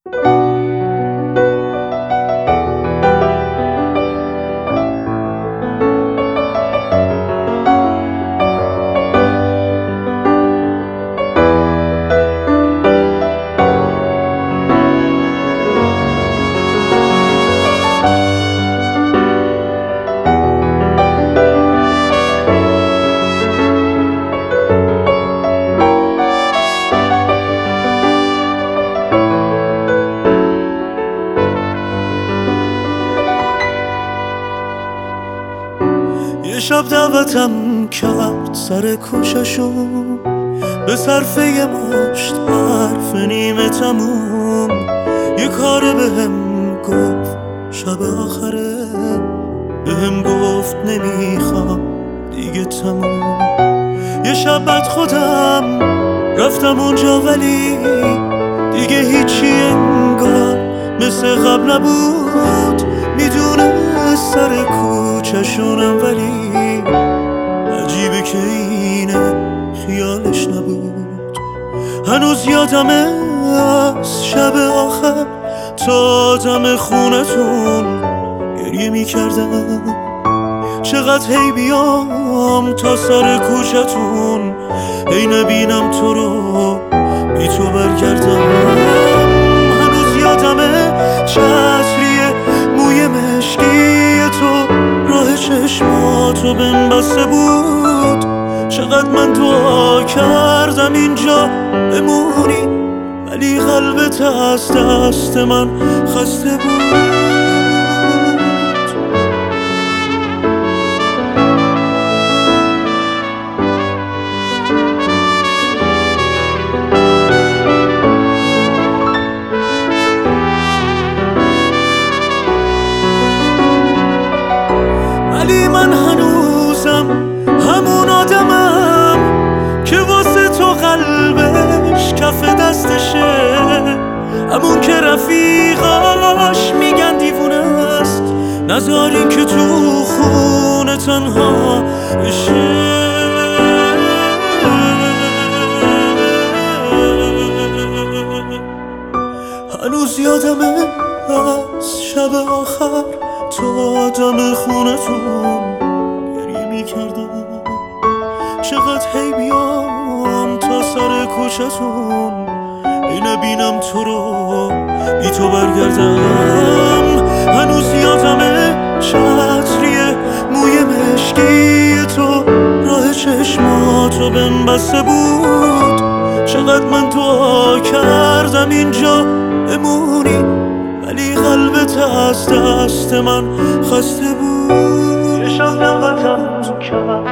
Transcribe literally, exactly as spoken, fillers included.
یه شب دعوتم کرد سر کوچشون، به صرفه مشت حرف نیمه تموم. یه کاره بهم گفت شب آخره، بهم گفت نمیخوام دیگه تموم. یه شب بعد خودم رفتم اونجا ولی دیگه هیچی انگار مثل قبل نبود. میدونه سر کوچشونم ولی عجیبه که اینه خیالش نبود. هنوز یادمه از شب آخر تا دم خونتون گریه میکردم. چقدر هی بیام تا سر کوچتون، هی نبینم تو رو بی تو برگردم. هنوز یادمه چتریه موی مشکی تو راه چشماتو بهم بسته بود. چقدر من دعا کردم اینجا بمونی، ولی قلبت از دست من خسته بود. ولی من هنوزم همون آدمم که واسه تو قلبش کف دستشه، همون که رفیقاش میگن دیوونه است، نذارین که تو خونه تنها بشه. هنوز یادمه از شب آخر تا دم خونتون گریه میکردم. چقدر هی بیام تا سر کوچتون، ای نبینم تو رو بی تو برگردم. هنوز یادمه چتریه موی مشکی تو راه چشماتو بهم بسته بود. چقدر من دعا کردم اینجا بمونی، ولی قلبت از دست من خسته بود. یه شب دعوتم کرد